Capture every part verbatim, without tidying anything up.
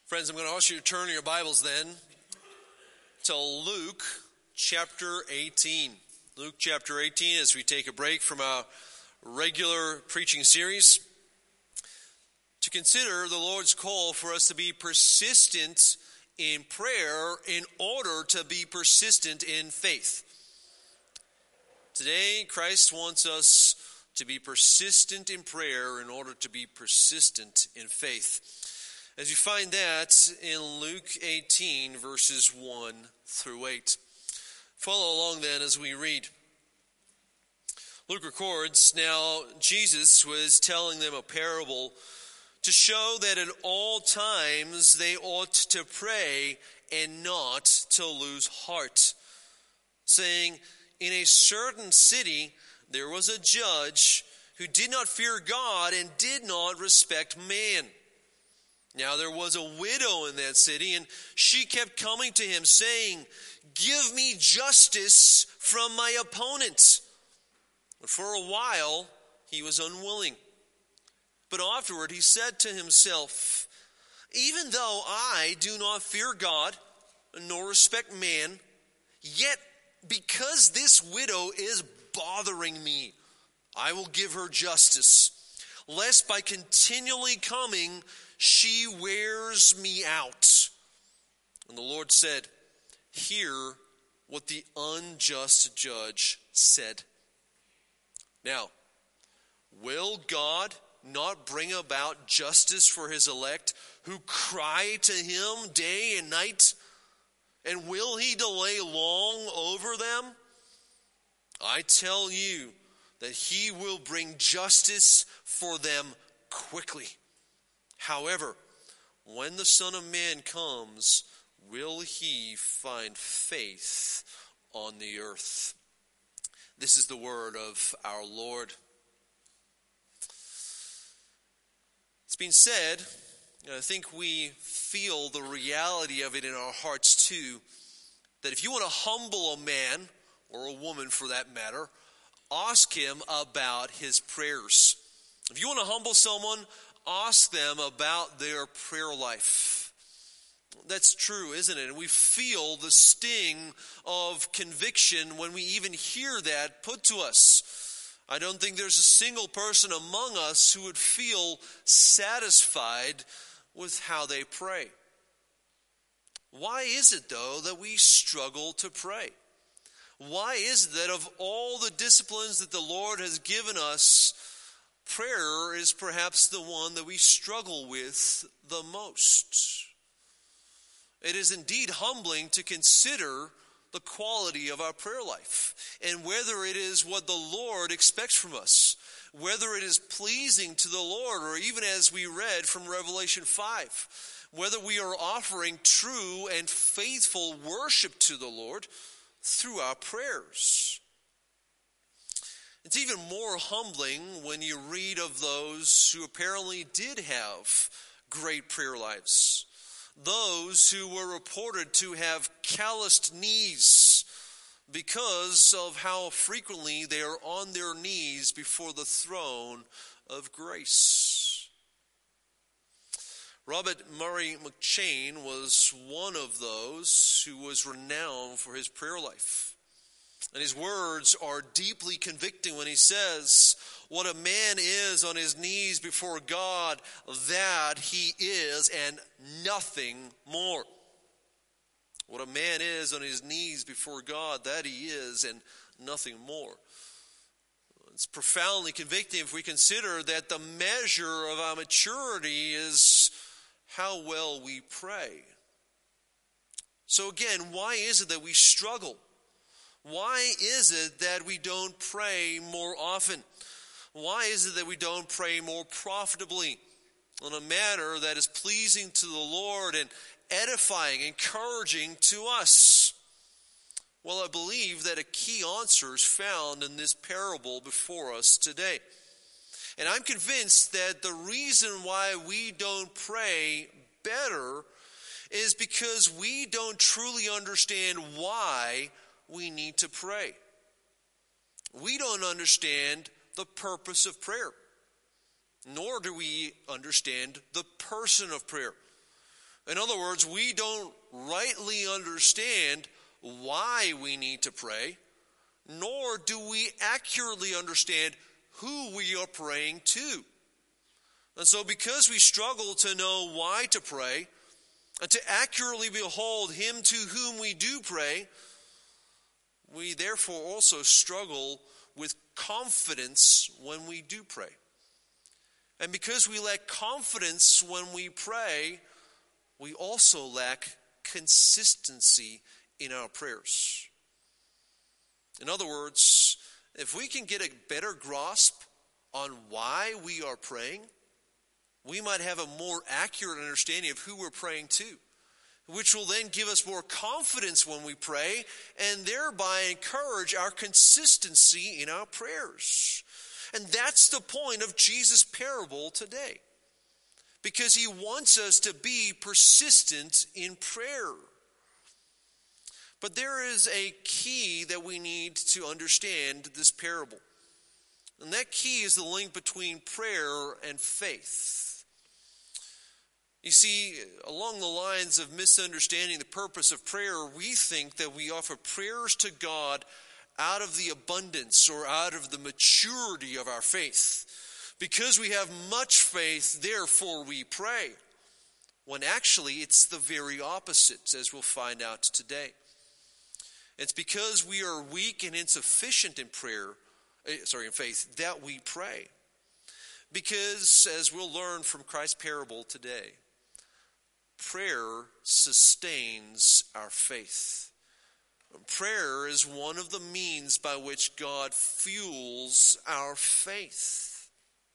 Friends, I'm going to ask you to turn your Bibles then to Luke chapter eighteen. Luke chapter eighteen, as we take a break from our regular preaching series, to consider the Lord's call for us to be persistent in prayer in order to be persistent in faith. Today, Christ wants us to be persistent in prayer in order to be persistent in faith. As you find that in Luke eighteen, verses one through eight. Follow along then as we read. Luke records, now Jesus was telling them a parable to show that at all times they ought to pray and not to lose heart, saying, in a certain city there was a judge who did not fear God and did not respect man. Now there was a widow in that city, and she kept coming to him, saying, give me justice from my opponent. But for a while he was unwilling. But afterward he said to himself, even though I do not fear God, nor respect man, yet because this widow is bothering me, I will give her justice, lest by continually coming she wears me out. And the Lord said, hear what the unjust judge said. Now, will God not bring about justice for his elect who cry to him day and night? And will he delay long over them? I tell you that he will bring justice for them quickly. However, when the Son of Man comes, will he find faith on the earth? This is the word of our Lord. It's been said, and I think we feel the reality of it in our hearts too, that if you want to humble a man, or a woman for that matter, ask him about his prayers. If you want to humble someone, ask them about their prayer life. That's true, isn't it? And we feel the sting of conviction when we even hear that put to us. I don't think there's a single person among us who would feel satisfied with how they pray. Why is it, though, that we struggle to pray? Why is it that of all the disciplines that the Lord has given us, prayer is perhaps the one that we struggle with the most? It is indeed humbling to consider the quality of our prayer life and whether it is what the Lord expects from us, whether it is pleasing to the Lord, or even as we read from Revelation five, whether we are offering true and faithful worship to the Lord through our prayers. It's even more humbling when you read of those who apparently did have great prayer lives. Those who were reported to have calloused knees because of how frequently they are on their knees before the throne of grace. Robert Murray McCheyne was one of those who was renowned for his prayer life. And his words are deeply convicting when he says, what a man is on his knees before God, that he is, and nothing more. What a man is on his knees before God, that he is, and nothing more. It's profoundly convicting if we consider that the measure of our maturity is how well we pray. So again, why is it that we struggle? Why is it that we don't pray more often? Why is it that we don't pray more profitably in a manner that is pleasing to the Lord and edifying, encouraging to us? Well, I believe that a key answer is found in this parable before us today. And I'm convinced that the reason why we don't pray better is because we don't truly understand why we need to pray. We don't understand the purpose of prayer, nor do we understand the person of prayer. In other words, we don't rightly understand why we need to pray, nor do we accurately understand who we are praying to. And so because we struggle to know why to pray, and to accurately behold him to whom we do pray, we therefore also struggle with confidence when we do pray. And because we lack confidence when we pray, we also lack consistency in our prayers. In other words, if we can get a better grasp on why we are praying, we might have a more accurate understanding of who we're praying to, which will then give us more confidence when we pray and thereby encourage our consistency in our prayers. And that's the point of Jesus' parable today, because he wants us to be persistent in prayer. But there is a key that we need to understand this parable. And that key is the link between prayer and faith. You see, along the lines of misunderstanding the purpose of prayer, we think that we offer prayers to God out of the abundance or out of the maturity of our faith. Because we have much faith, therefore we pray. When actually it's the very opposite, as we'll find out today. It's because we are weak and insufficient in prayer, sorry, in faith, that we pray. Because, as we'll learn from Christ's parable today, prayer sustains our faith. Prayer is one of the means by which God fuels our faith.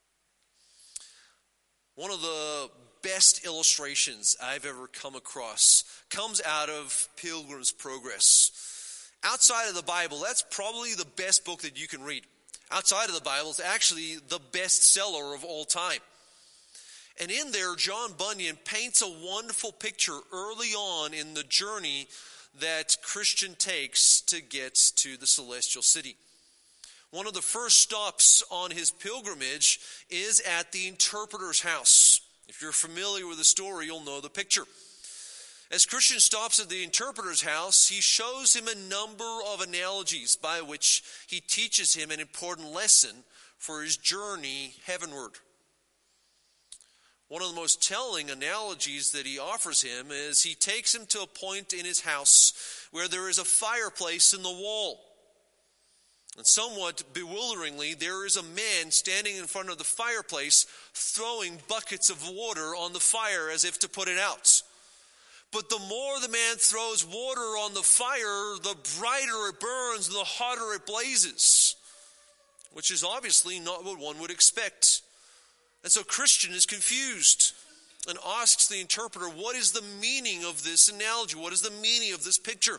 One of the best illustrations I've ever come across comes out of Pilgrim's Progress. Outside of the Bible, that's probably the best book that you can read. Outside of the Bible, it's actually the bestseller of all time. And in there, John Bunyan paints a wonderful picture early on in the journey that Christian takes to get to the celestial city. One of the first stops on his pilgrimage is at the interpreter's house. If you're familiar with the story, you'll know the picture. As Christian stops at the interpreter's house, he shows him a number of analogies by which he teaches him an important lesson for his journey heavenward. One of the most telling analogies that he offers him is he takes him to a point in his house where there is a fireplace in the wall. And somewhat bewilderingly, there is a man standing in front of the fireplace throwing buckets of water on the fire as if to put it out. But the more the man throws water on the fire, the brighter it burns and the hotter it blazes, which is obviously not what one would expect. And so Christian is confused and asks the interpreter, what is the meaning of this analogy? What is the meaning of this picture?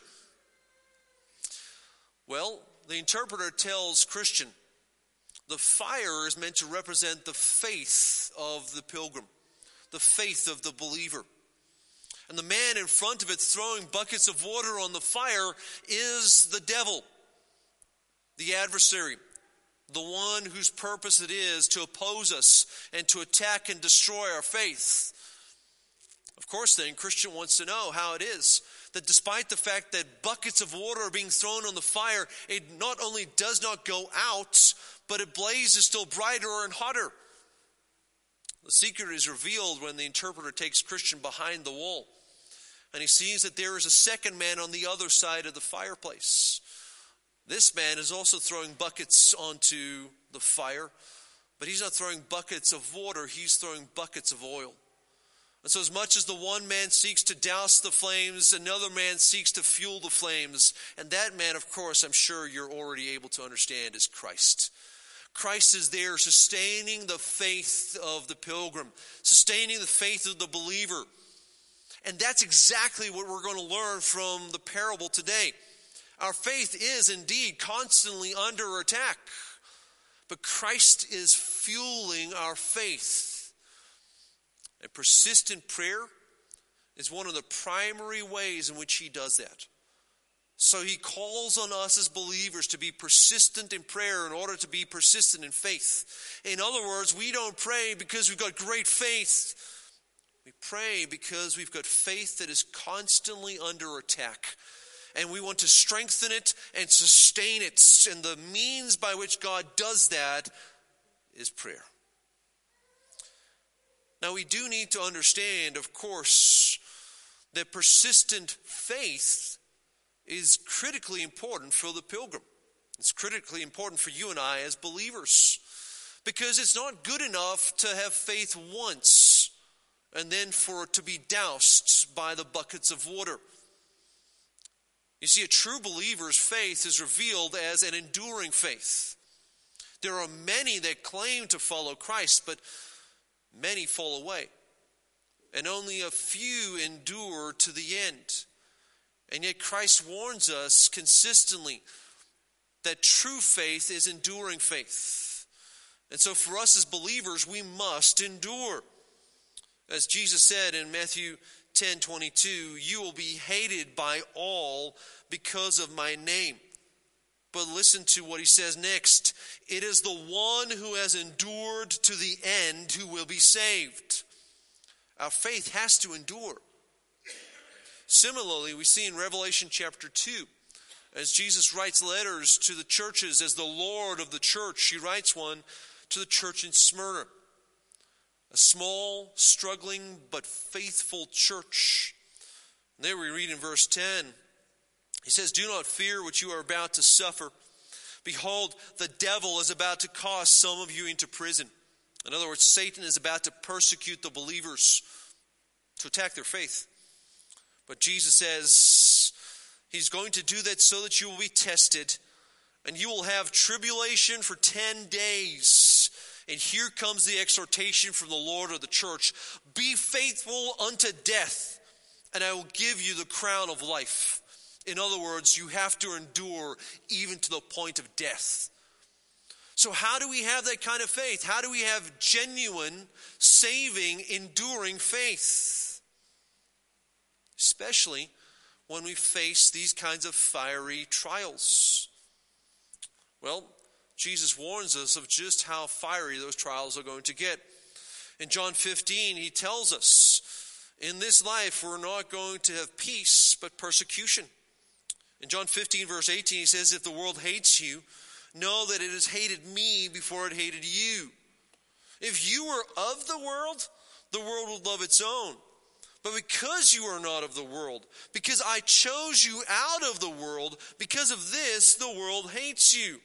Well, the interpreter tells Christian, the fire is meant to represent the faith of the pilgrim, the faith of the believer. And the man in front of it throwing buckets of water on the fire is the devil, the adversary, the one whose purpose it is to oppose us and to attack and destroy our faith. Of course, then, Christian wants to know how it is that despite the fact that buckets of water are being thrown on the fire, it not only does not go out, but it blazes still brighter and hotter. The secret is revealed when the interpreter takes Christian behind the wall, and he sees that there is a second man on the other side of the fireplace. This man is also throwing buckets onto the fire, but he's not throwing buckets of water, he's throwing buckets of oil. And so as much as the one man seeks to douse the flames, another man seeks to fuel the flames. And that man, of course, I'm sure you're already able to understand, is Christ. Christ is there sustaining the faith of the pilgrim, sustaining the faith of the believer. And that's exactly what we're going to learn from the parable today. Our faith is indeed constantly under attack, but Christ is fueling our faith. And persistent prayer is one of the primary ways in which he does that. So he calls on us as believers to be persistent in prayer in order to be persistent in faith. In other words, we don't pray because we've got great faith. We pray because we've got faith that is constantly under attack. And we want to strengthen it and sustain it. And the means by which God does that is prayer. Now we do need to understand, of course, that persistent faith is critically important for the pilgrim. It's critically important for you and I as believers. Because it's not good enough to have faith once and then for it to be doused by the buckets of water. You see, a true believer's faith is revealed as an enduring faith. There are many that claim to follow Christ, but many fall away. And only a few endure to the end. And yet Christ warns us consistently that true faith is enduring faith. And so for us as believers, we must endure. As Jesus said in Matthew ten twenty-two, you will be hated by all because of my name. But listen to what he says next. It is the one who has endured to the end who will be saved. Our faith has to endure. Similarly, we see in Revelation chapter two, as Jesus writes letters to the churches as the Lord of the church, he writes one to the church in Smyrna. A small, struggling, but faithful church. And there we read in verse ten, he says, do not fear what you are about to suffer. Behold, the devil is about to cast some of you into prison. In other words, Satan is about to persecute the believers, to attack their faith. But Jesus says he's going to do that so that you will be tested, and you will have tribulation for ten days. And here comes the exhortation from the Lord of the church. Be faithful unto death, and I will give you the crown of life. In other words, you have to endure even to the point of death. So how do we have that kind of faith? How do we have genuine, saving, enduring faith? Especially when we face these kinds of fiery trials. Well, Jesus warns us of just how fiery those trials are going to get. In John fifteen, he tells us, in this life we're not going to have peace, but persecution. In John fifteen, verse eighteen, he says, if the world hates you, know that it has hated me before it hated you. If you were of the world, the world would love its own. But because you are not of the world, because I chose you out of the world, because of this, the world hates you.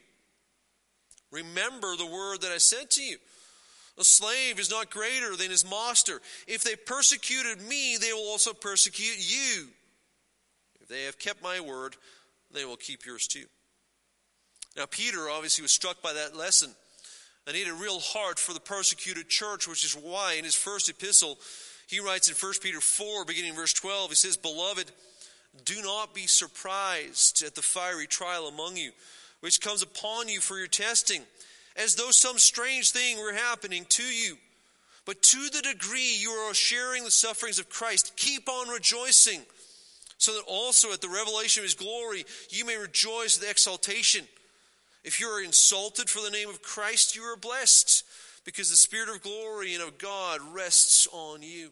Remember the word that I said to you. A slave is not greater than his master. If they persecuted me, they will also persecute you. If they have kept my word, they will keep yours too. Now, Peter obviously was struck by that lesson. And he had a real heart for the persecuted church, which is why in his first epistle, he writes in First Peter four, beginning in verse twelve, he says, Beloved, do not be surprised at the fiery trial among you, which comes upon you for your testing, as though some strange thing were happening to you. But to the degree you are sharing the sufferings of Christ, keep on rejoicing, so that also at the revelation of his glory you may rejoice with exaltation. If you are insulted for the name of Christ, you are blessed, because the Spirit of glory and of God rests on you.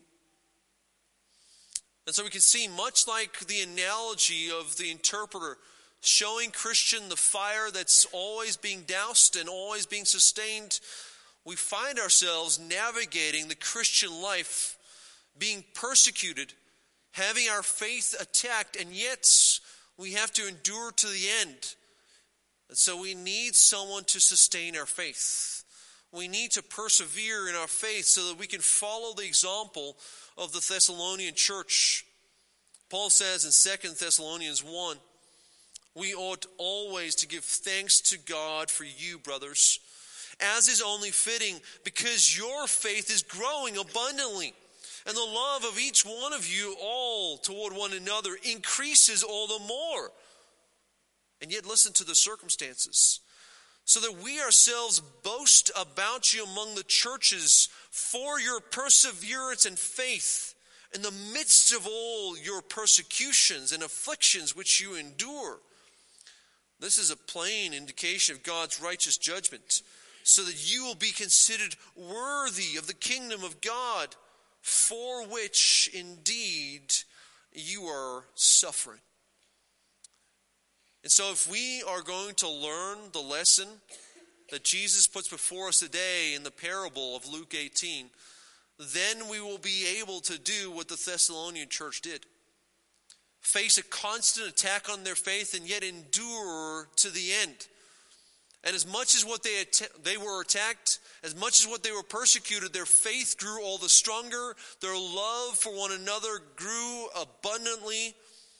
And so we can see, much like the analogy of the interpreter, showing Christian the fire that's always being doused and always being sustained, we find ourselves navigating the Christian life, being persecuted, having our faith attacked, and yet we have to endure to the end. And so we need someone to sustain our faith. We need to persevere in our faith so that we can follow the example of the Thessalonian church. Paul says in Second Thessalonians one, we ought always to give thanks to God for you, brothers, as is only fitting, because your faith is growing abundantly, and the love of each one of you all toward one another increases all the more. And yet listen to the circumstances. So that we ourselves boast about you among the churches for your perseverance and faith in the midst of all your persecutions and afflictions which you endure. This is a plain indication of God's righteous judgment, so that you will be considered worthy of the kingdom of God, for which indeed you are suffering. And so if we are going to learn the lesson that Jesus puts before us today in the parable of Luke eighteen, then we will be able to do what the Thessalonian church did. Face a constant attack on their faith and yet endure to the end. And as much as what they att- they were attacked, as much as what they were persecuted, their faith grew all the stronger. Their love for one another grew abundantly.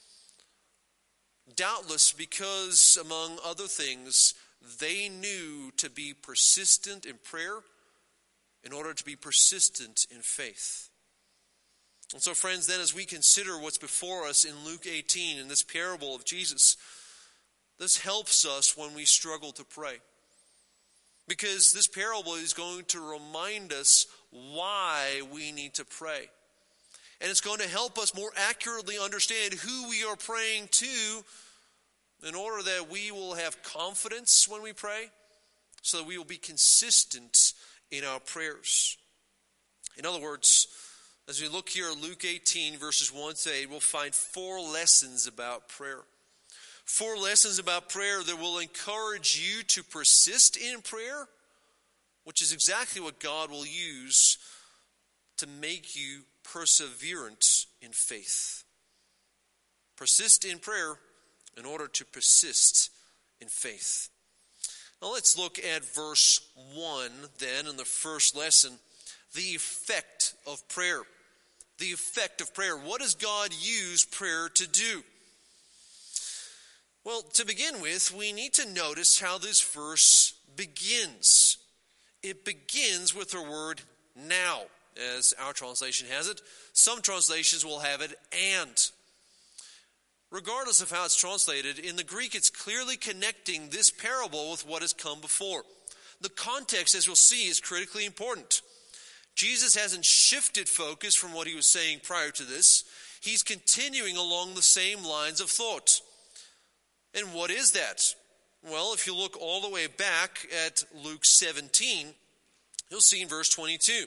Doubtless because, among other things, they knew to be persistent in prayer in order to be persistent in faith. And so, friends, then as we consider what's before us in Luke eighteen, in this parable of Jesus, this helps us when we struggle to pray. Because this parable is going to remind us why we need to pray. And it's going to help us more accurately understand who we are praying to in order that we will have confidence when we pray, so that we will be consistent in our prayers. In other words, as we look here at Luke eighteen, verses one to eight, we'll find four lessons about prayer. Four lessons about prayer that will encourage you to persist in prayer, which is exactly what God will use to make you perseverant in faith. Persist in prayer in order to persist in faith. Now let's look at verse one then in the first lesson, the effect of prayer. The effect of prayer. What does God use prayer to do? Well, to begin with, we need to notice how this verse begins. It begins with the word now, as our translation has it. Some translations will have it and. Regardless of how it's translated, in the Greek it's clearly connecting this parable with what has come before. The context, as we'll see, is critically important. Jesus hasn't shifted focus from what he was saying prior to this. He's continuing along the same lines of thought. And what is that? Well, if you look all the way back at Luke seventeen, you'll see in verse twenty-two.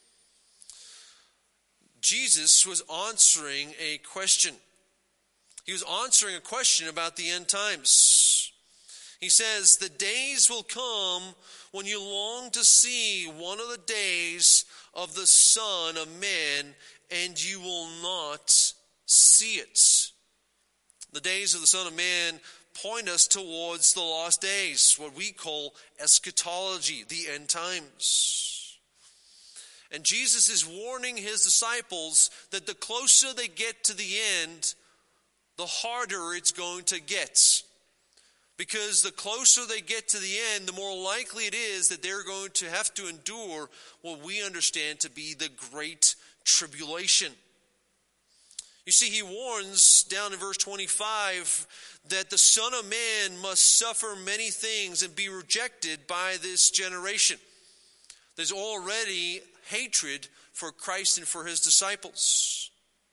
Jesus was answering a question. He was answering a question about the end times. He says, the days will come when you long to see one of the days of the Son of Man, and you will not see it. The days of the Son of Man point us towards the last days, what we call eschatology, the end times. And Jesus is warning his disciples that the closer they get to the end, the harder it's going to get. Because the closer they get to the end, the more likely it is that they're going to have to endure what we understand to be the Great Tribulation. You see, he warns down in verse twenty-five that the Son of Man must suffer many things and be rejected by this generation. There's already hatred for Christ and for his disciples.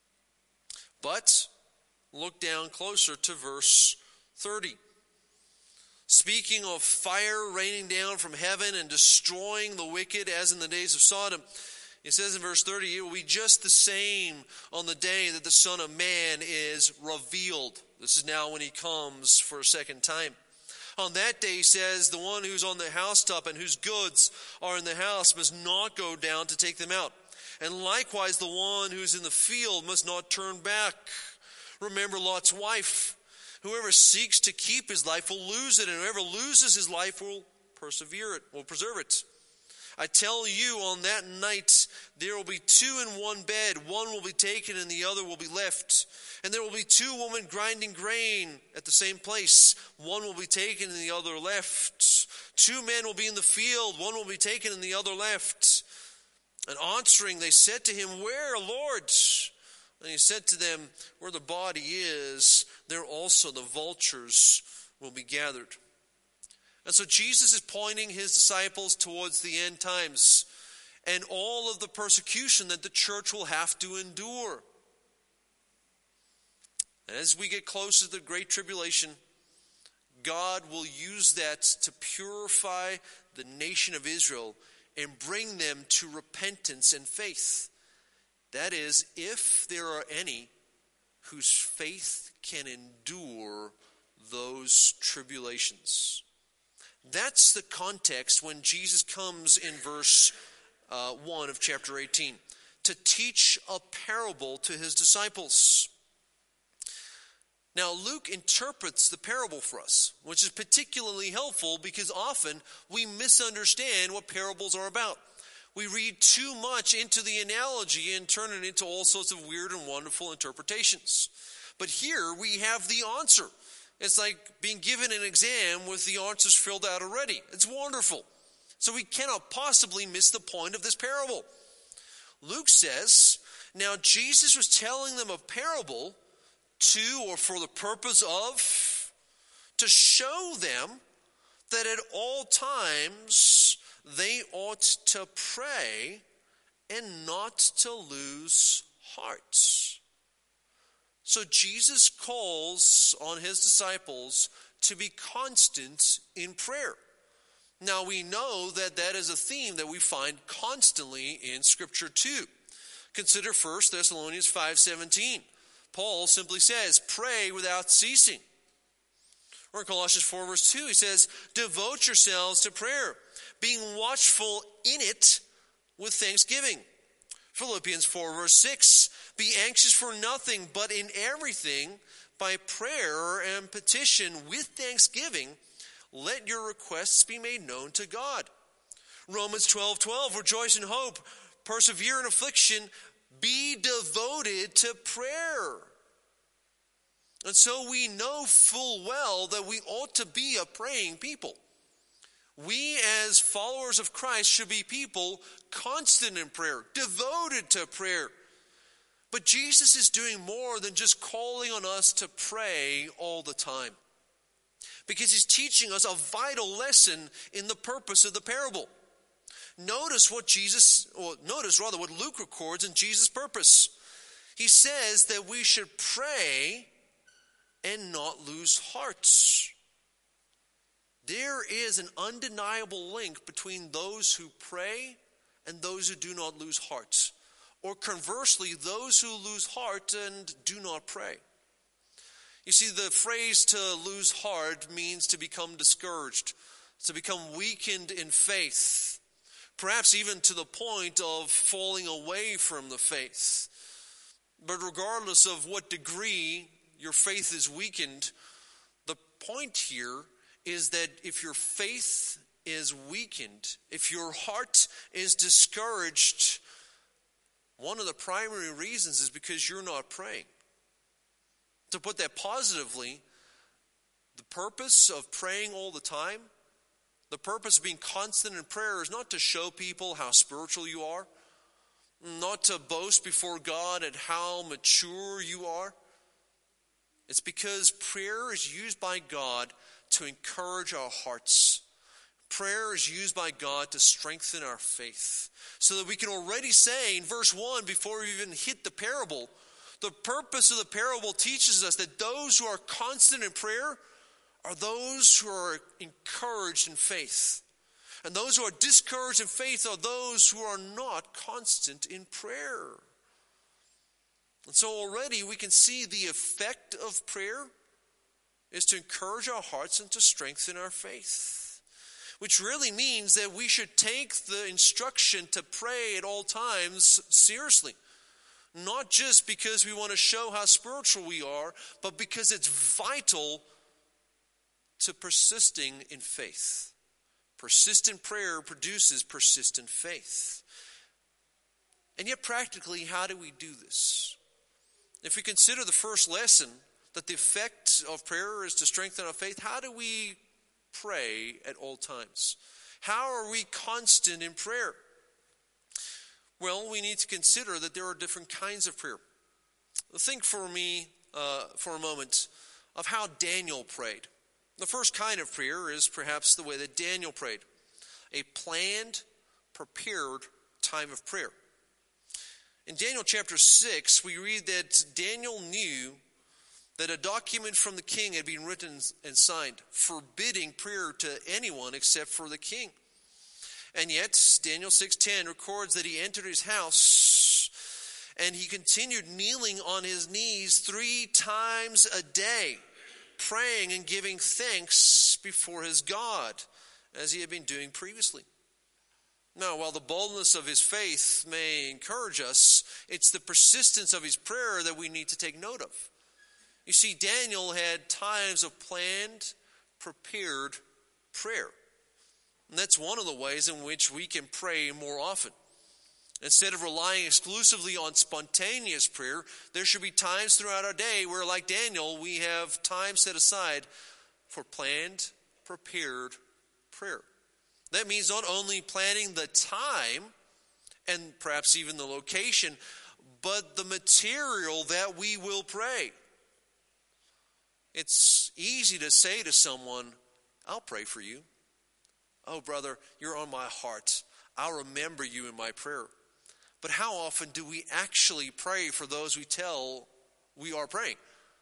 But look down closer to verse thirty. Speaking of fire raining down from heaven and destroying the wicked as in the days of Sodom, it says in verse thirty, it will be just the same on the day that the Son of Man is revealed. This is now when he comes for a second time. On that day, he says, the one who's on the housetop and whose goods are in the house must not go down to take them out. And likewise, the one who's in the field must not turn back. Remember Lot's wife. Whoever seeks to keep his life will lose it, and whoever loses his life will persevere it, will preserve it. I tell you, on that night there will be two in one bed. One will be taken and the other will be left. And there will be two women grinding grain at the same place. One will be taken and the other left. Two men will be in the field. One will be taken and the other left. And answering, they said to him, where, Lord? And he said to them, where the body is, there also the vultures will be gathered. And so Jesus is pointing his disciples towards the end times and all of the persecution that the church will have to endure. And as we get closer to the Great Tribulation, God will use that to purify the nation of Israel and bring them to repentance and faith. That is, if there are any whose faith can endure those tribulations. That's the context when Jesus comes in verse uh, one of chapter eighteen to teach a parable to his disciples. Now, Luke interprets the parable for us, which is particularly helpful because often we misunderstand what parables are about. We read too much into the analogy and turn it into all sorts of weird and wonderful interpretations. But here we have the answer. It's like being given an exam with the answers filled out already. It's wonderful. So we cannot possibly miss the point of this parable. Luke says, now Jesus was telling them a parable to or for the purpose of, to show them that at all times they ought to pray and not to lose heart. So Jesus calls on his disciples to be constant in prayer. Now we know that that is a theme that we find constantly in Scripture too. Consider First Thessalonians five seventeen. Paul simply says, pray without ceasing. Or in Colossians four verse two, he says, devote yourselves to prayer, being watchful in it with thanksgiving. Philippians four verse six, be anxious for nothing, but in everything, by prayer and petition with thanksgiving, let your requests be made known to God. Romans twelve twelve, rejoice in hope, persevere in affliction, be devoted to prayer. And so we know full well that we ought to be a praying people. We as followers of Christ should be people constant in prayer, devoted to prayer. But Jesus is doing more than just calling on us to pray all the time, because he's teaching us a vital lesson in the purpose of the parable. Notice what Jesus, or notice rather what Luke records in Jesus' purpose. He says that we should pray and not lose hearts. There is an undeniable link between those who pray and those who do not lose hearts. Or conversely, those who lose heart and do not pray. You see, the phrase to lose heart means to become discouraged, to become weakened in faith, perhaps even to the point of falling away from the faith. But regardless of what degree your faith is weakened, the point here is that if your faith is weakened, if your heart is discouraged, one of the primary reasons is because you're not praying. To put that positively, the purpose of praying all the time, the purpose of being constant in prayer is not to show people how spiritual you are, not to boast before God at how mature you are. It's because prayer is used by God to encourage our hearts. Prayer is used by God to strengthen our faith, so that we can already say in verse one, before we even hit the parable, the purpose of the parable teaches us that those who are constant in prayer are those who are encouraged in faith. And those who are discouraged in faith are those who are not constant in prayer. And so already we can see the effect of prayer is to encourage our hearts and to strengthen our faith. Which really means that we should take the instruction to pray at all times seriously. Not just because we want to show how spiritual we are, but because it's vital to persisting in faith. Persistent prayer produces persistent faith. And yet practically, how do we do this? If we consider the first lesson, that the effect of prayer is to strengthen our faith, how do we pray at all times? How are we constant in prayer? Well, we need to consider that there are different kinds of prayer. Think for me, uh, for a moment, of how Daniel prayed. The first kind of prayer is perhaps the way that Daniel prayed. A planned, prepared time of prayer. In Daniel chapter six, we read that Daniel knew that a document from the king had been written and signed, forbidding prayer to anyone except for the king. And yet, Daniel six ten records that he entered his house And he continued kneeling on his knees three times a day, praying and giving thanks before his God, as he had been doing previously. Now, while the boldness of his faith may encourage us, it's the persistence of his prayer that we need to take note of. You see, Daniel had times of planned, prepared prayer. And that's one of the ways in which we can pray more often. Instead of relying exclusively on spontaneous prayer, there should be times throughout our day where, like Daniel, we have time set aside for planned, prepared prayer. That means not only planning the time and perhaps even the location, but the material that we will pray. It's easy to say to someone, I'll pray for you. Oh, brother, you're on my heart. I'll remember you in my prayer. But how often do we actually pray for those we tell we are praying?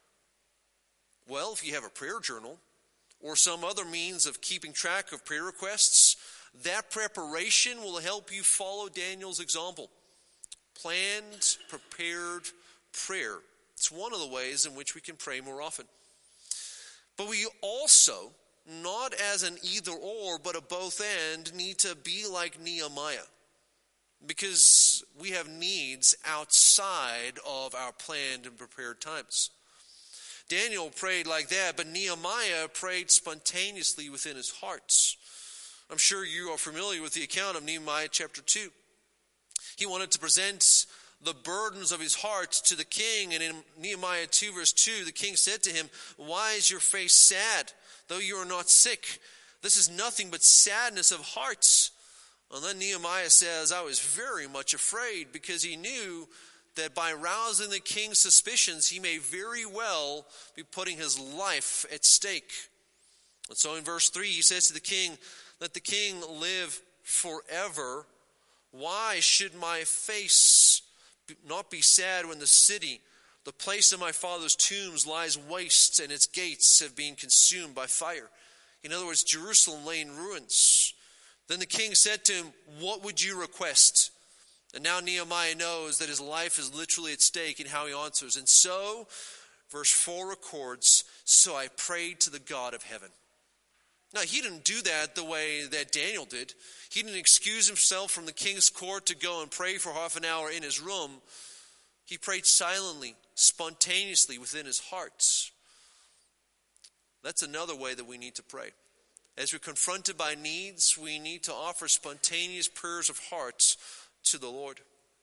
Well, if you have a prayer journal or some other means of keeping track of prayer requests, that preparation will help you follow Daniel's example. Planned, prepared prayer. It's one of the ways in which we can pray more often. But we also, not as an either or, but a both and, need to be like Nehemiah. Because we have needs outside of our planned and prepared times. Daniel prayed like that, but Nehemiah prayed spontaneously within his heart. I'm sure you are familiar with the account of Nehemiah chapter two. He wanted to present the burdens of his heart to the king, and in Nehemiah two verse two, the king said to him, "Why is your face sad, though you are not sick? This is nothing but sadness of heart." And then Nehemiah says, I was very much afraid, because he knew that by rousing the king's suspicions, he may very well be putting his life at stake. And so in verse three, he says to the king, "Let the king live forever. Why should my face not be sad when the city, the place of my father's tombs, lies waste and its gates have been consumed by fire?" In other words, Jerusalem lay in ruins. Then the king said to him, "What would you request?" And now Nehemiah knows that his life is literally at stake in how he answers. And so, verse four records, "So I prayed to the God of heaven." Now, he didn't do that the way that Daniel did. He didn't excuse himself from the king's court to go and pray for half an hour in his room. He prayed silently, spontaneously within his heart. That's another way that we need to pray. As we're confronted by needs, we need to offer spontaneous prayers of hearts to the Lord.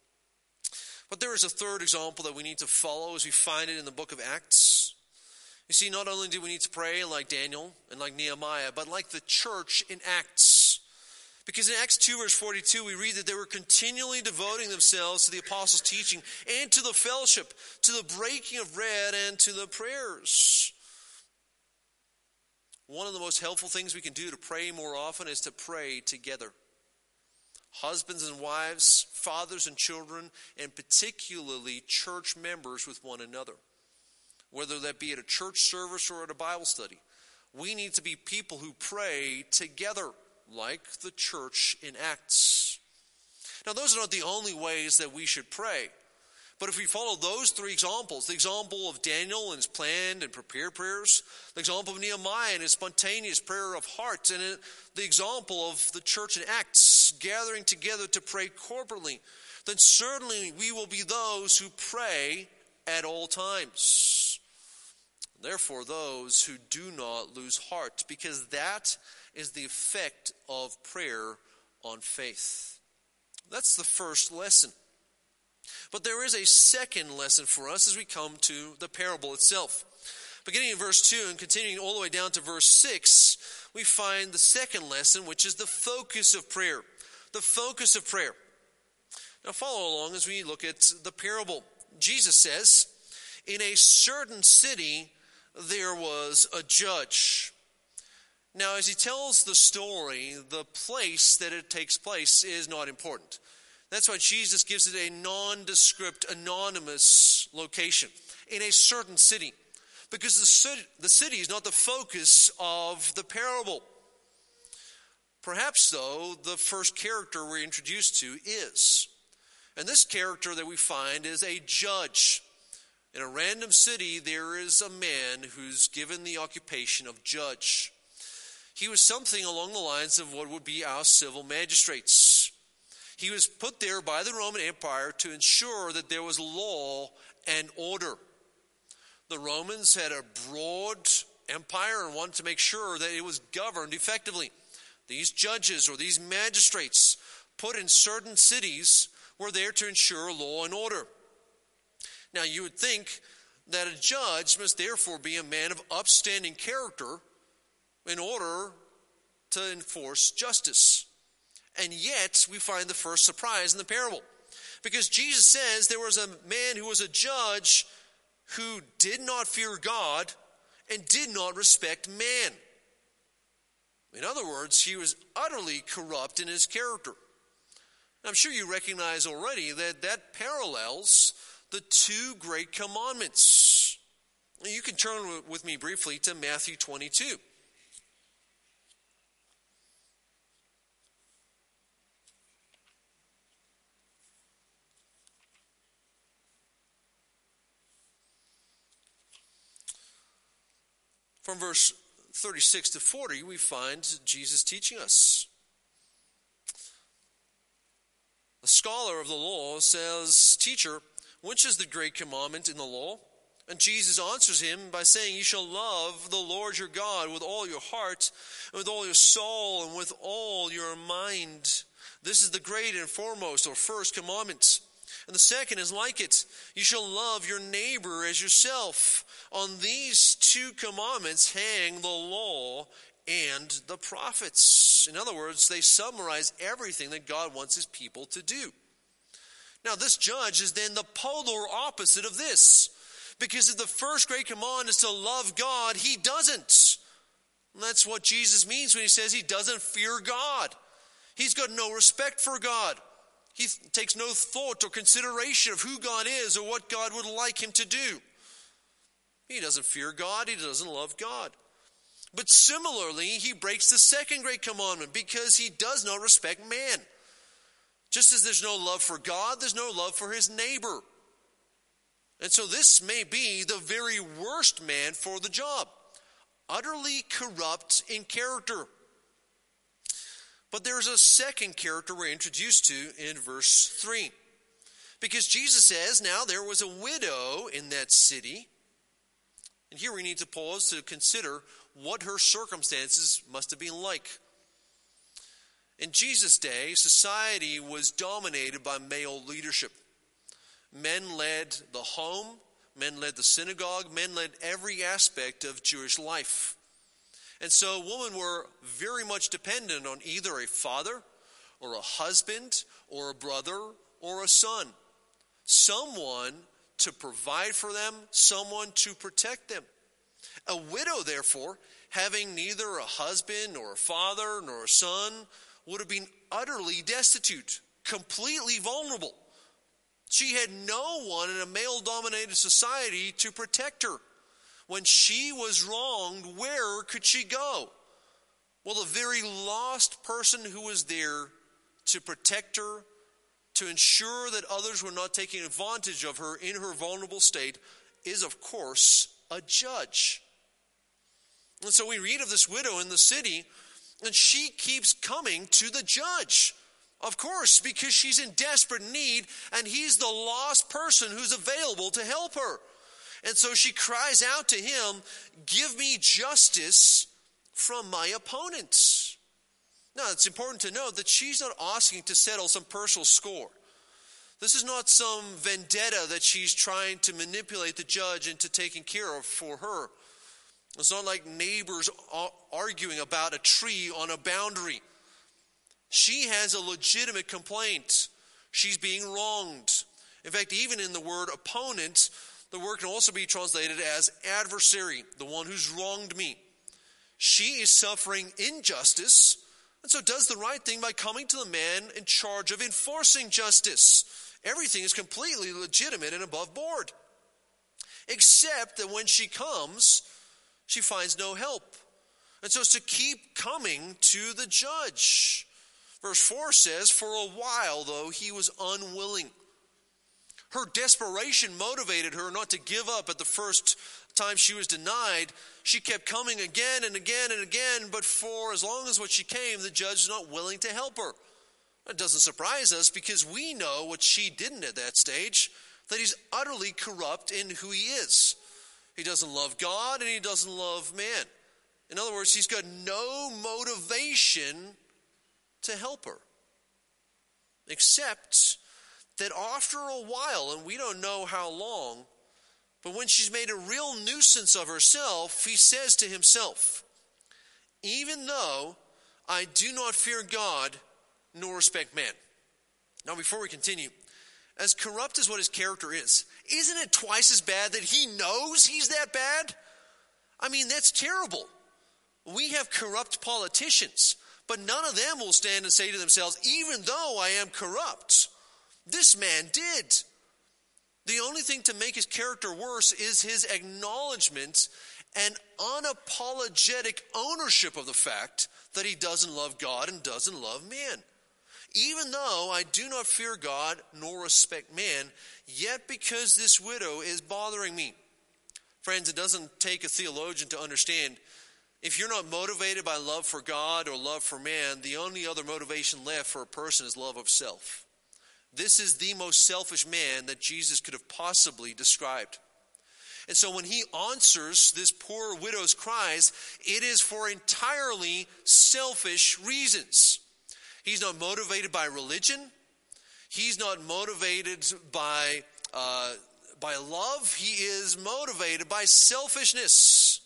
But there is a third example that we need to follow as we find it in the book of Acts. You see, not only do we need to pray like Daniel and like Nehemiah, but like the church in Acts. Because in Acts two verse forty-two, we read that they were continually devoting themselves to the apostles' teaching and to the fellowship, to the breaking of bread and to the prayers. One of the most helpful things we can do to pray more often is to pray together. Husbands and wives, fathers and children, and particularly church members with one another. Whether that be at a church service or at a Bible study. We need to be people who pray together, like the church in Acts. Now, those are not the only ways that we should pray. But if we follow those three examples, the example of Daniel and his planned and prepared prayers, the example of Nehemiah and his spontaneous prayer of heart, and the example of the church in Acts gathering together to pray corporately, then certainly we will be those who pray at all times. Therefore, those who do not lose heart, because that is the effect of prayer on faith. That's the first lesson. But there is a second lesson for us as we come to the parable itself. Beginning in verse two and continuing all the way down to verse six, we find the second lesson, which is the focus of prayer. The focus of prayer. Now follow along as we look at the parable. Jesus says, "In a certain city there was a judge." Now as he tells the story, the place that it takes place is not important. That's why Jesus gives it a nondescript, anonymous location. In a certain city. Because the city, the city is not the focus of the parable. Perhaps, though, the first character we're introduced to is. And this character that we find is a judge. In a random city, there is a man who's given the occupation of judge. He was something along the lines of what would be our civil magistrates. He was put there by the Roman Empire to ensure that there was law and order. The Romans had a broad empire and wanted to make sure that it was governed effectively. These judges or these magistrates put in certain cities were there to ensure law and order. Now you would think that a judge must therefore be a man of upstanding character in order to enforce justice. And yet we find the first surprise in the parable. Because Jesus says there was a man who was a judge who did not fear God and did not respect man. In other words, he was utterly corrupt in his character. I'm sure you recognize already that that parallels the two great commandments. You can turn with me briefly to Matthew twenty-two. From verse thirty-six to forty, we find Jesus teaching us. A scholar of the law says, "Teacher, which is the great commandment in the law?" And Jesus answers him by saying, "You shall love the Lord your God with all your heart, and with all your soul, and with all your mind. This is the great and foremost or first commandment. And the second is like it. You shall love your neighbor as yourself. On these two commandments hang the law and the prophets." In other words, they summarize everything that God wants his people to do. Now, this judge is then the polar opposite of this. Because if the first great command is to love God, he doesn't. And that's what Jesus means when he says he doesn't fear God. He's got no respect for God. He takes no thought or consideration of who God is or what God would like him to do. He doesn't fear God. He doesn't love God. But similarly, he breaks the second great commandment because he does not respect man. Just as there's no love for God, there's no love for his neighbor. And so this may be the very worst man for the job. Utterly corrupt in character. But there's a second character we're introduced to in verse three. Because Jesus says, now there was a widow in that city. And here we need to pause to consider what her circumstances must have been like. In Jesus' day, society was dominated by male leadership. Men led the home, men led the synagogue, men led every aspect of Jewish life. And so women were very much dependent on either a father or a husband or a brother or a son. Someone to provide for them, someone to protect them. A widow, therefore, having neither a husband nor a father nor a son, would have been utterly destitute, completely vulnerable. She had no one in a male-dominated society to protect her. When she was wronged, where could she go? Well, the very last person who was there to protect her, to ensure that others were not taking advantage of her in her vulnerable state, is, of course, a judge. And so we read of this widow in the city, and she keeps coming to the judge. Of course, because she's in desperate need, and he's the last person who's available to help her. And so she cries out to him, "Give me justice from my opponents." Now, it's important to note that she's not asking to settle some personal score. This is not some vendetta that she's trying to manipulate the judge into taking care of for her. It's not like neighbors arguing about a tree on a boundary. She has a legitimate complaint. She's being wronged. In fact, even in the word opponent, the word can also be translated as adversary, the one who's wronged me. She is suffering injustice, and so does the right thing by coming to the man in charge of enforcing justice. Everything is completely legitimate and above board. Except that when she comes, she finds no help. And so it's to keep coming to the judge. Verse four says, "For a while, though, he was unwilling." Her desperation motivated her not to give up at the first time she was denied. She kept coming again and again and again, but for as long as what she came, the judge was not willing to help her. That doesn't surprise us because we know what she didn't at that stage, that he's utterly corrupt in who he is. He doesn't love God and he doesn't love man. In other words, he's got no motivation to help her. Except that after a while, and we don't know how long, but when she's made a real nuisance of herself, he says to himself, even though I do not fear God nor respect man. Now before we continue, as corrupt as what his character is, isn't it twice as bad that he knows he's that bad? I mean, that's terrible. We have corrupt politicians, but none of them will stand and say to themselves, even though I am corrupt, this man did. The only thing to make his character worse is his acknowledgement and unapologetic ownership of the fact that he doesn't love God and doesn't love man. Even though I do not fear God nor respect man, yet because this widow is bothering me. Friends, it doesn't take a theologian to understand. If you're not motivated by love for God or love for man, the only other motivation left for a person is love of self. This is the most selfish man that Jesus could have possibly described. And so when he answers this poor widow's cries, it is for entirely selfish reasons. He's not motivated by religion. He's not motivated by, uh, by love. He is motivated by selfishness.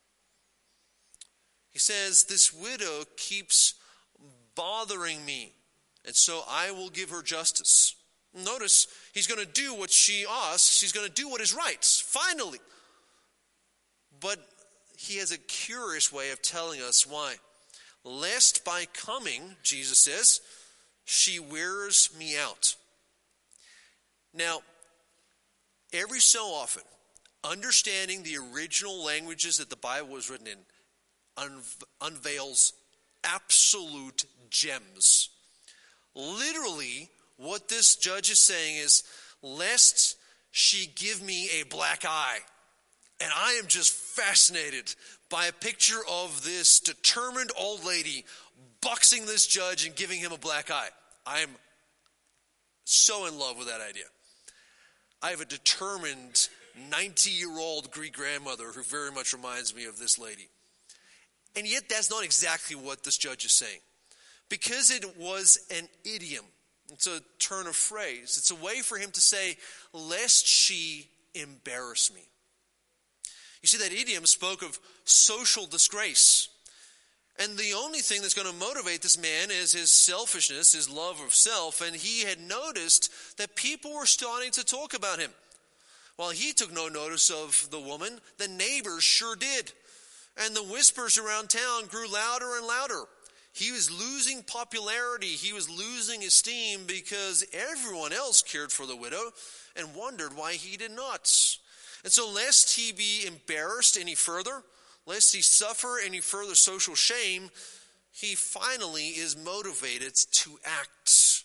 He says, this widow keeps bothering me, and so I will give her justice. Notice, he's going to do what she asks. He's going to do what is right, finally. But he has a curious way of telling us why. Lest by coming, Jesus says, she wears me out. Now, every so often, understanding the original languages that the Bible was written in unveils absolute gems. Literally, what this judge is saying is, lest she give me a black eye. And I am just fascinated by a picture of this determined old lady boxing this judge and giving him a black eye. I am so in love with that idea. I have a determined ninety-year-old Greek grandmother who very much reminds me of this lady. And yet that's not exactly what this judge is saying. Because it was an idiom. It's a turn of phrase. It's a way for him to say, lest she embarrass me. You see, that idiom spoke of social disgrace. And the only thing that's going to motivate this man is his selfishness, his love of self. And he had noticed that people were starting to talk about him. While he took no notice of the woman, the neighbors sure did. And the whispers around town grew louder and louder. He was losing popularity. He was losing esteem because everyone else cared for the widow and wondered why he did not. And so lest he be embarrassed any further, lest he suffer any further social shame, he finally is motivated to act.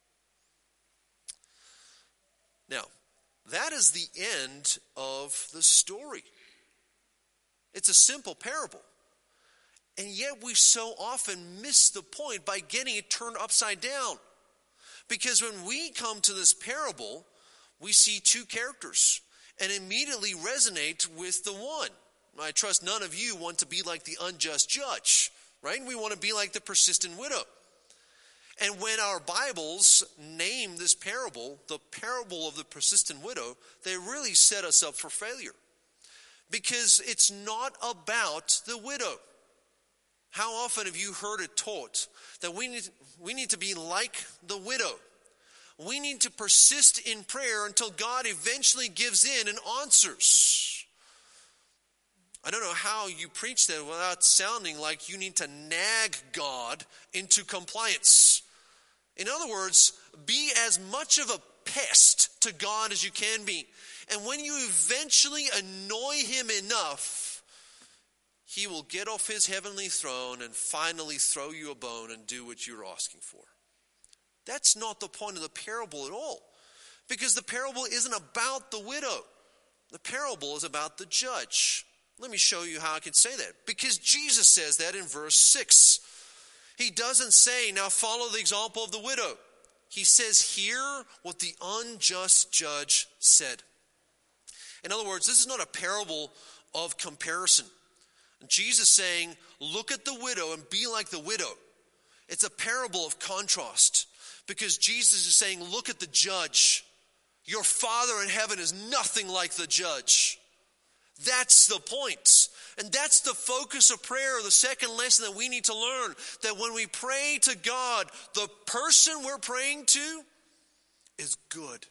Now, that is the end of the story. It's a simple parable. And yet we so often miss the point by getting it turned upside down. Because when we come to this parable, we see two characters and immediately resonate with the one. I trust none of you want to be like the unjust judge, right? We want to be like the persistent widow. And when our Bibles name this parable, the parable of the persistent widow, they really set us up for failure. Because it's not about the widow. How often have you heard it taught that we need, we need to be like the widow? We need to persist in prayer until God eventually gives in and answers. I don't know how you preach that without sounding like you need to nag God into compliance. In other words, be as much of a pest to God as you can be. And when you eventually annoy him enough, he will get off his heavenly throne and finally throw you a bone and do what you're asking for. That's not the point of the parable at all. Because the parable isn't about the widow. The parable is about the judge. Let me show you how I can say that. Because Jesus says that in verse six. He doesn't say, now follow the example of the widow. He says, hear what the unjust judge said. In other words, this is not a parable of comparison. Jesus saying, look at the widow and be like the widow. It's a parable of contrast. Because Jesus is saying, look at the judge. Your Father in heaven is nothing like the judge. That's the point. And that's the focus of prayer, the second lesson that we need to learn. That when we pray to God, the person we're praying to is good.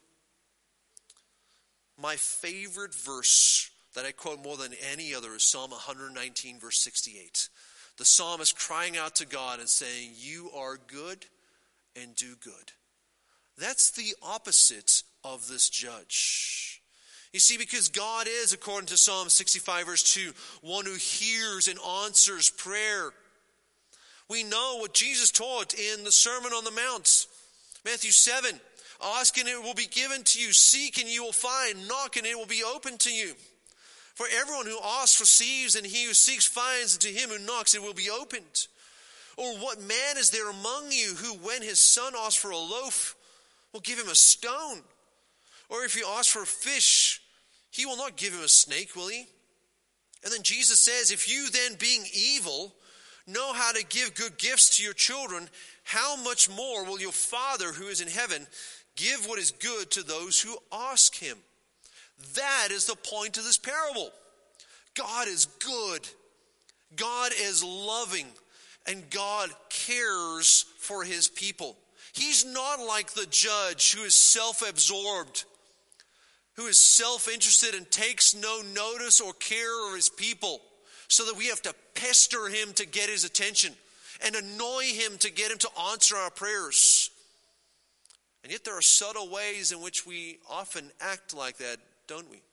My favorite verse that I quote more than any other is Psalm one nineteen, verse sixty-eight. The psalmist crying out to God and saying, you are good and do good. That's the opposite of this judge. You see, because God is, according to Psalm sixty-five, verse two, one who hears and answers prayer. We know what Jesus taught in the Sermon on the Mount. Matthew seven, ask and it will be given to you. Seek and you will find. Knock and it will be opened to you. For everyone who asks receives, and he who seeks finds, and to him who knocks it will be opened. Or what man is there among you who, when his son asks for a loaf, will give him a stone? Or if you ask for a fish, he will not give him a snake, will he? And then Jesus says, if you then, being evil, know how to give good gifts to your children, how much more will your Father who is in heaven give what is good to those who ask him? That is the point of this parable. God is good. God is loving. And God cares for his people. He's not like the judge who is self-absorbed, who is self-interested and takes no notice or care of his people, so that we have to pester him to get his attention and annoy him to get him to answer our prayers. And yet there are subtle ways in which we often act like that, don't we?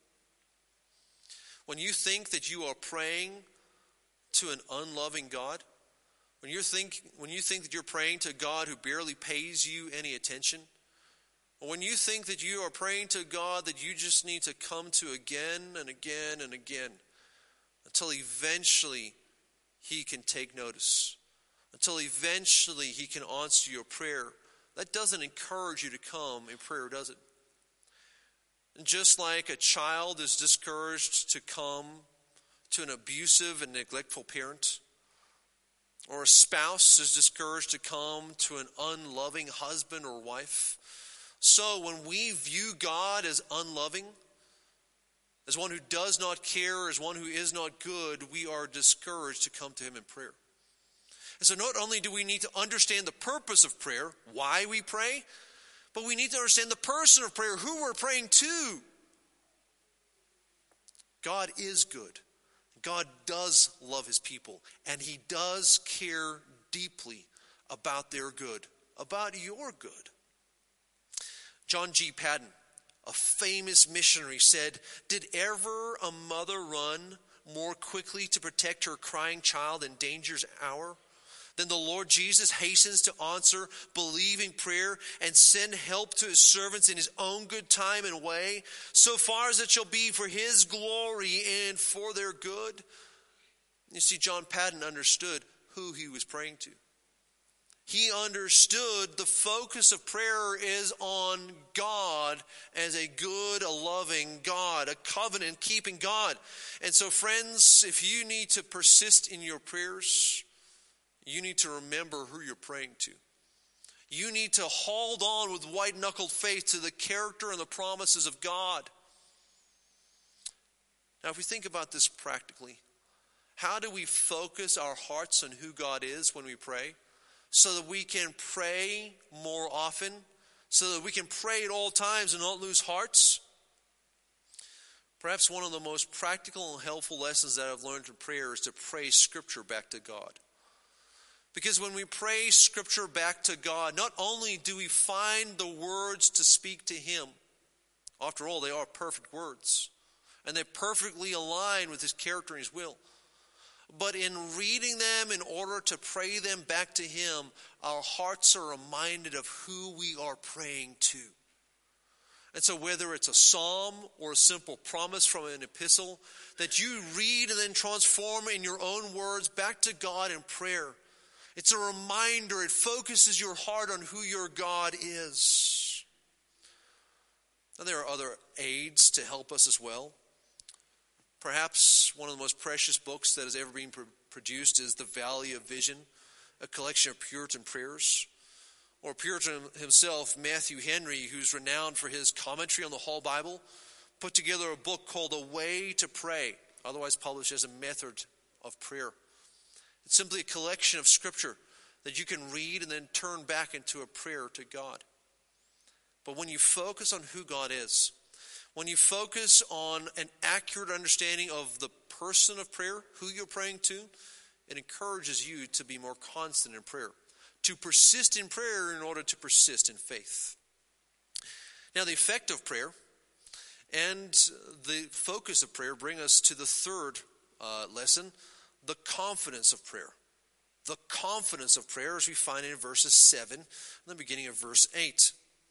When you think that you are praying to an unloving God, when you think when you think that you're praying to God who barely pays you any attention, or when you think that you are praying to God that you just need to come to again and again and again, until eventually he can take notice, until eventually he can answer your prayer, that doesn't encourage you to come in prayer, does it? And just like a child is discouraged to come to an abusive and neglectful parent, or a spouse is discouraged to come to an unloving husband or wife, so when we view God as unloving, as one who does not care, as one who is not good, we are discouraged to come to him in prayer. And so not only do we need to understand the purpose of prayer, why we pray, but we need to understand the person of prayer, who we're praying to. God is good. God does love his people, and he does care deeply about their good, about your good. John G. Patton, a famous missionary, said, did ever a mother run more quickly to protect her crying child in danger's hour than the Lord Jesus hastens to answer believing prayer and send help to his servants in his own good time and way, so far as it shall be for his glory and for their good? You see, John Patton understood who he was praying to. He understood the focus of prayer is on God as a good, a loving God, a covenant-keeping God. And so, friends, if you need to persist in your prayers, you need to remember who you're praying to. You need to hold on with white-knuckled faith to the character and the promises of God. Now, if we think about this practically, how do we focus our hearts on who God is when we pray? So that we can pray more often, so that we can pray at all times and not lose hearts. Perhaps one of the most practical and helpful lessons that I've learned in prayer is to pray Scripture back to God. Because when we pray Scripture back to God, not only do we find the words to speak to him, after all, they are perfect words, and they perfectly align with his character and his will. But in reading them, in order to pray them back to him, our hearts are reminded of who we are praying to. And so whether it's a psalm or a simple promise from an epistle that you read and then transform in your own words back to God in prayer, it's a reminder. It focuses your heart on who your God is. Now, there are other aids to help us as well. Perhaps one of the most precious books that has ever been produced is The Valley of Vision, a collection of Puritan prayers. Or Puritan himself, Matthew Henry, who's renowned for his commentary on the whole Bible, put together a book called A Way to Pray, otherwise published as a method of prayer. It's simply a collection of scripture that you can read and then turn back into a prayer to God. But when you focus on who God is, when you focus on an accurate understanding of the person of prayer, who you're praying to, it encourages you to be more constant in prayer, to persist in prayer in order to persist in faith. Now, the effect of prayer and the focus of prayer bring us to the third uh, lesson, the confidence of prayer. The confidence of prayer, as we find it in verses seven and the beginning of verse eight.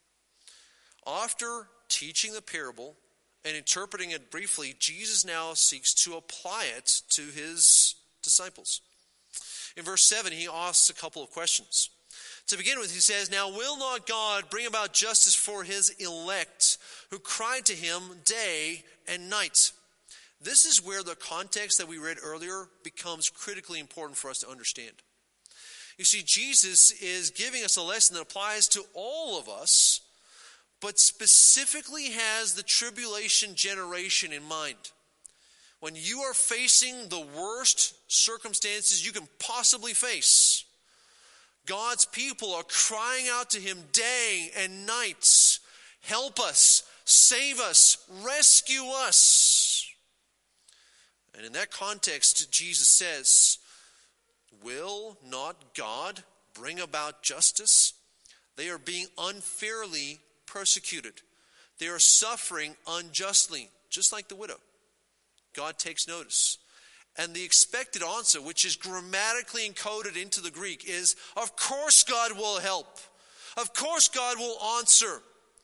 After teaching the parable and interpreting it briefly, Jesus now seeks to apply it to his disciples. In verse seven, he asks a couple of questions. To begin with, he says, "Now will not God bring about justice for his elect, who cry to him day and night?" This is where the context that we read earlier becomes critically important for us to understand. You see, Jesus is giving us a lesson that applies to all of us, but specifically has the tribulation generation in mind. When you are facing the worst circumstances you can possibly face, God's people are crying out to him day and night, "Help us, save us, rescue us." And in that context, Jesus says, will not God bring about justice? They are being unfairly persecuted. They are suffering unjustly, just like the widow. God takes notice. And the expected answer, which is grammatically encoded into the Greek, is, of course God will help. Of course God will answer.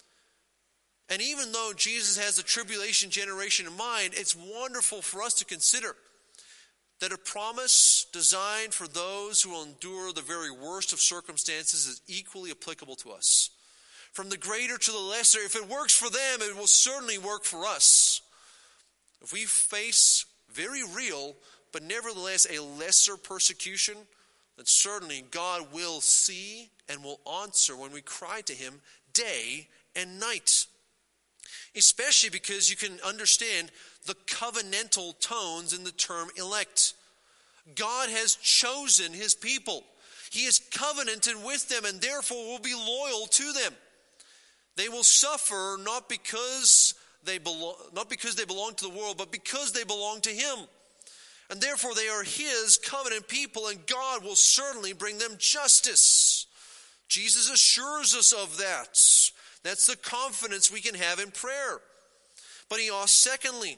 And even though Jesus has the tribulation generation in mind, it's wonderful for us to consider that a promise designed for those who will endure the very worst of circumstances is equally applicable to us. From the greater to the lesser, if it works for them, it will certainly work for us. If we face very real, but nevertheless a lesser persecution, then certainly God will see and will answer when we cry to him day and night. Especially because you can understand the covenantal tones in the term elect. God has chosen his people. He has covenanted with them and therefore will be loyal to them. They will suffer not because they belong, not because they belong to the world, but because they belong to him. And therefore they are his covenant people, and God will certainly bring them justice. Jesus assures us of that. That's the confidence we can have in prayer. But he asks, secondly,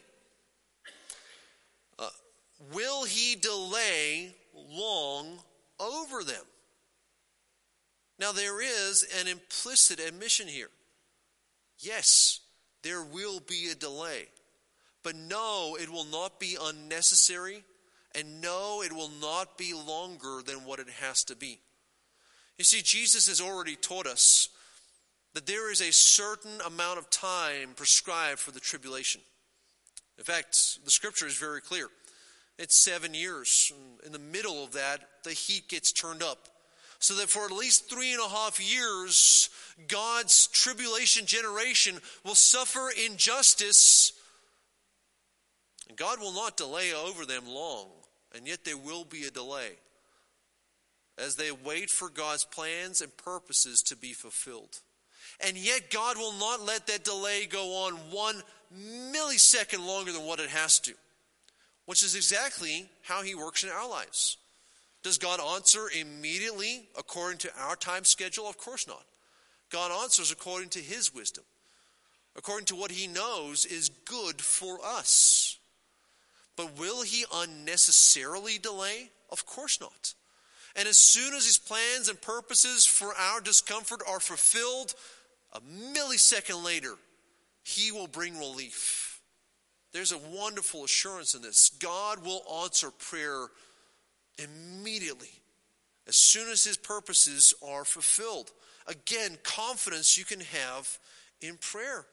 uh, will he delay long over them? Now there is an implicit admission here. Yes, there will be a delay. But no, it will not be unnecessary. And no, it will not be longer than what it has to be. You see, Jesus has already taught us that there is a certain amount of time prescribed for the tribulation. In fact, the scripture is very clear. It's seven years. In the middle of that, the heat gets turned up. So that for at least three and a half years, God's tribulation generation will suffer injustice. And God will not delay over them long. And yet there will be a delay as they wait for God's plans and purposes to be fulfilled. And yet God will not let that delay go on one millisecond longer than what it has to. Which is exactly how he works in our lives. Does God answer immediately according to our time schedule? Of course not. God answers according to his wisdom. According to what he knows is good for us. But will he unnecessarily delay? Of course not. And as soon as his plans and purposes for our discomfort are fulfilled, a millisecond later, he will bring relief. There's a wonderful assurance in this. God will answer prayer immediately, as soon as his purposes are fulfilled. Again, confidence you can have in prayer.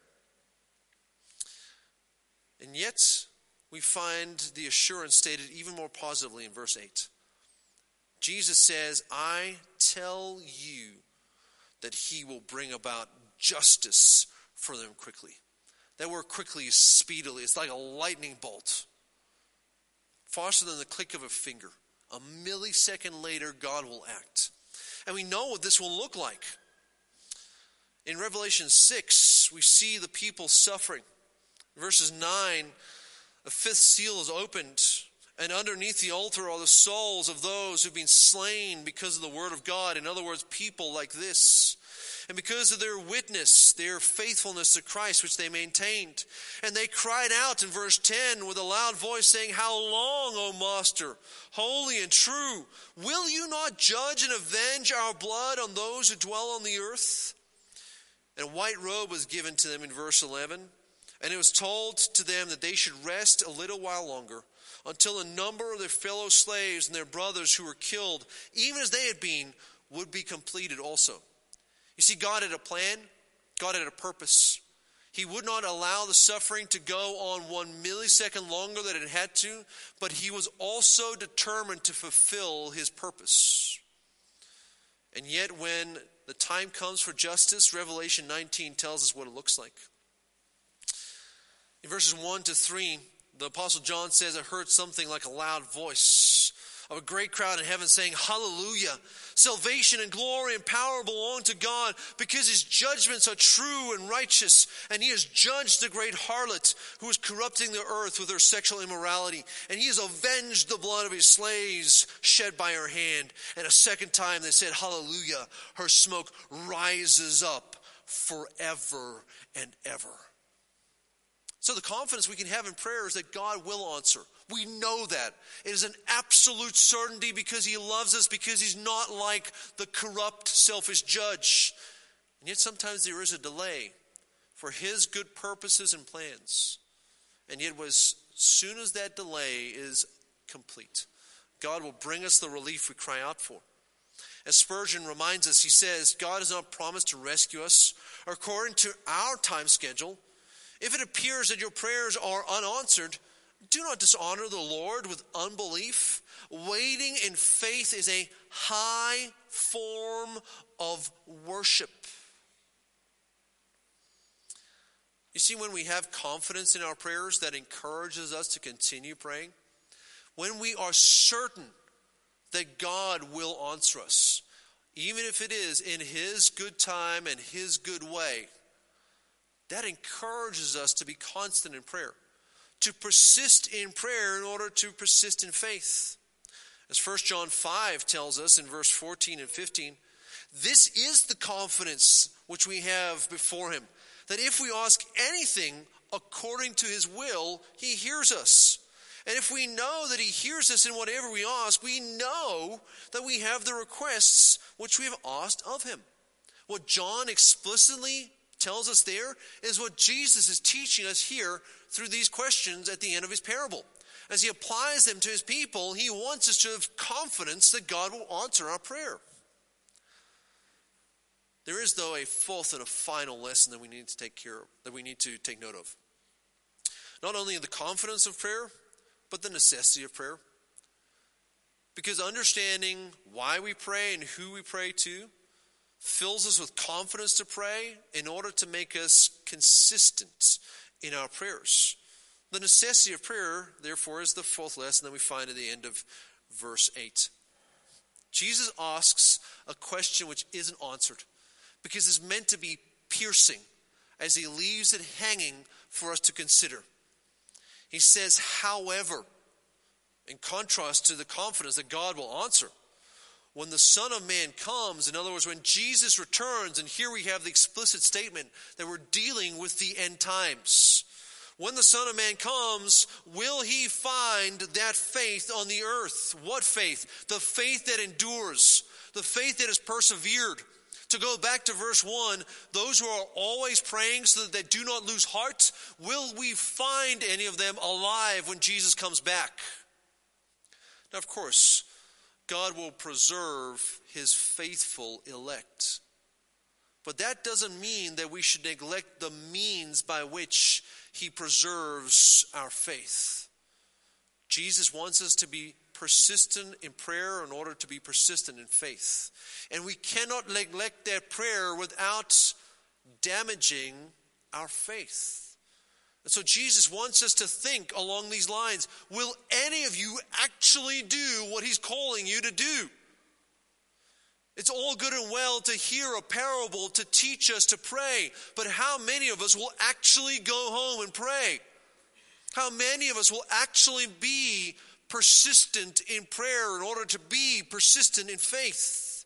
And yet, we find the assurance stated even more positively in verse eight. Jesus says, I tell you that he will bring about justice for them quickly. That word quickly is speedily. It's like a lightning bolt. Faster than the click of a finger. A millisecond later, God will act. And we know what this will look like. In Revelation six, we see the people suffering. Verses nine, a fifth seal is opened, and underneath the altar are the souls of those who've been slain because of the word of God. In other words, people like this. And because of their witness, their faithfulness to Christ, which they maintained. And they cried out in verse ten with a loud voice, saying, How long, O Master, holy and true, will you not judge and avenge our blood on those who dwell on the earth? And a white robe was given to them in verse eleven. And it was told to them that they should rest a little while longer, until a number of their fellow slaves and their brothers who were killed, even as they had been, would be completed also. You see, God had a plan. God had a purpose. He would not allow the suffering to go on one millisecond longer than it had to, but he was also determined to fulfill his purpose. And yet when the time comes for justice, Revelation nineteen tells us what it looks like. In verses one to three, the Apostle John says, I heard something like a loud voice of a great crowd in heaven saying, Hallelujah! Salvation and glory and power belong to God, because his judgments are true and righteous, and he has judged the great harlot who is corrupting the earth with her sexual immorality, and he has avenged the blood of his slaves shed by her hand. And a second time they said, Hallelujah! Her smoke rises up forever and ever. So the confidence we can have in prayer is that God will answer. We know that. It is an absolute certainty because he loves us, because he's not like the corrupt, selfish judge. And yet sometimes there is a delay for his good purposes and plans. And yet as soon as that delay is complete, God will bring us the relief we cry out for. As Spurgeon reminds us, he says, God has not promised to rescue us according to our time schedule. If it appears that your prayers are unanswered, do not dishonor the Lord with unbelief. Waiting in faith is a high form of worship. You see, when we have confidence in our prayers, that encourages us to continue praying. When we are certain that God will answer us, even if it is in his good time and his good way, that encourages us to be constant in prayer, to persist in prayer in order to persist in faith. As First John five tells us in verse fourteen and fifteen, this is the confidence which we have before him, that if we ask anything according to his will, he hears us. And if we know that he hears us in whatever we ask, we know that we have the requests which we have asked of him. What John explicitly tells us there is what Jesus is teaching us here through these questions at the end of his parable. As he applies them to his people, he wants us to have confidence that God will answer our prayer. There is, though, a fourth and a final lesson that we need to take care of, that we need to take note of. Not only the confidence of prayer, but the necessity of prayer. Because understanding why we pray and who we pray to fills us with confidence to pray in order to make us consistent in our prayers. The necessity of prayer, therefore, is the fourth lesson that we find at the end of verse eight. Jesus asks a question which isn't answered because it's meant to be piercing as he leaves it hanging for us to consider. He says, however, in contrast to the confidence that God will answer, when the Son of Man comes, in other words, when Jesus returns, and here we have the explicit statement that we're dealing with the end times. When the Son of Man comes, will he find that faith on the earth? What faith? The faith that endures, the faith that has persevered, To go back to verse one, those who are always praying so that they do not lose heart, will we find any of them alive when Jesus comes back? Now, of course, God will preserve his faithful elect. But that doesn't mean that we should neglect the means by which he preserves our faith. Jesus wants us to be persistent in prayer in order to be persistent in faith. And we cannot neglect that prayer without damaging our faith. And so Jesus wants us to think along these lines. Will any of you actually do what he's calling you to do? It's all good and well to hear a parable to teach us to pray, but how many of us will actually go home and pray? How many of us will actually be persistent in prayer in order to be persistent in faith?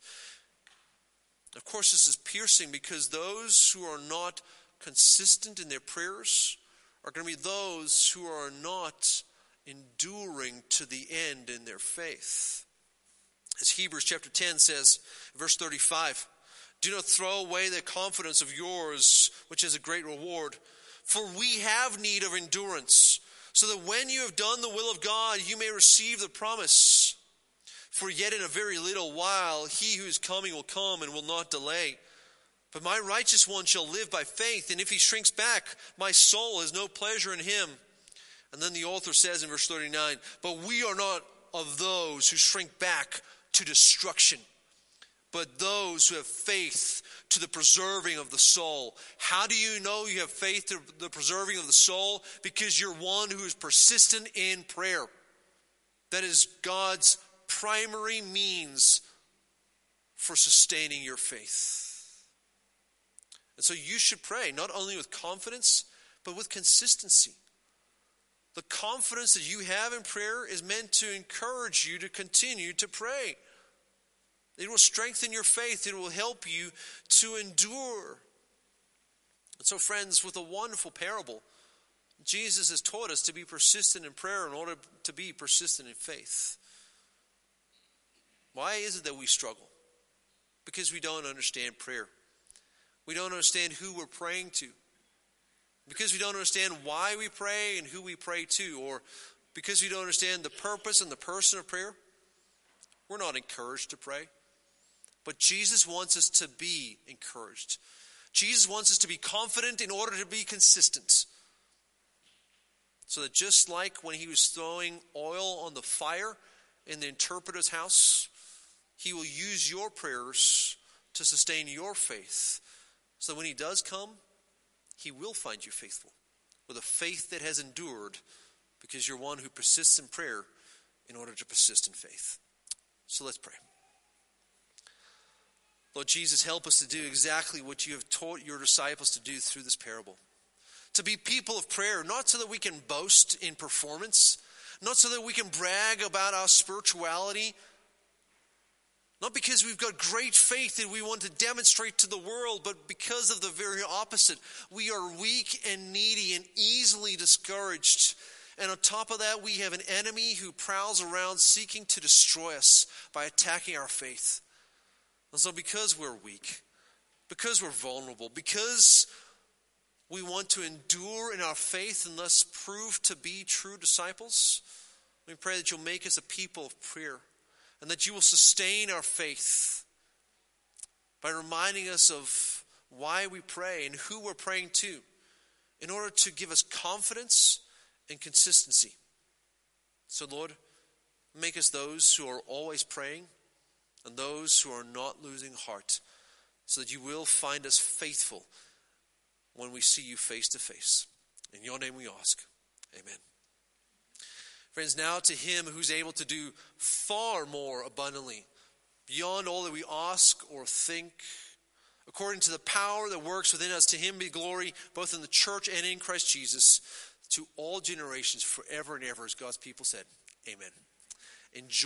Of course, this is piercing because those who are not consistent in their prayers are going to be those who are not enduring to the end in their faith. As Hebrews chapter ten says, verse thirty-five, do not throw away the confidence of yours, which is a great reward. For we have need of endurance, so that when you have done the will of God, you may receive the promise. For yet in a very little while, he who is coming will come and will not delay. But my righteous one shall live by faith, and if he shrinks back, my soul has no pleasure in him. And then the author says in verse thirty-nine, but we are not of those who shrink back to destruction, but those who have faith to the preserving of the soul. How do you know you have faith to the preserving of the soul? Because you're one who is persistent in prayer. That is God's primary means for sustaining your faith. And so you should pray not only with confidence, but with consistency. The confidence that you have in prayer is meant to encourage you to continue to pray. It will strengthen your faith. It will help you to endure. And so, friends, with a wonderful parable, Jesus has taught us to be persistent in prayer in order to be persistent in faith. Why is it that we struggle? Because we don't understand prayer. We don't understand who we're praying to. Because we don't understand why we pray and who we pray to, or because we don't understand the purpose and the person of prayer, we're not encouraged to pray. But Jesus wants us to be encouraged. Jesus wants us to be confident in order to be consistent. So that just like when he was throwing oil on the fire in the interpreter's house, he will use your prayers to sustain your faith. So when he does come, he will find you faithful, with a faith that has endured, because you're one who persists in prayer in order to persist in faith. So let's pray. Lord Jesus, help us to do exactly what you have taught your disciples to do through this parable. To be people of prayer, not so that we can boast in performance, not so that we can brag about our spirituality, not because we've got great faith that we want to demonstrate to the world, but because of the very opposite. We are weak and needy and easily discouraged. And on top of that, we have an enemy who prowls around seeking to destroy us by attacking our faith. And so because we're weak, because we're vulnerable, because we want to endure in our faith and thus prove to be true disciples, we pray that you'll make us a people of prayer. And that you will sustain our faith by reminding us of why we pray and who we're praying to, in order to give us confidence and consistency. So, Lord, make us those who are always praying and those who are not losing heart, so that you will find us faithful when we see you face to face. In your name we ask. Amen. Friends, now to him who's able to do far more abundantly, beyond all that we ask or think, according to the power that works within us, to him be glory, both in the church and in Christ Jesus, to all generations, forever and ever, as God's people said. Amen. Enjoy.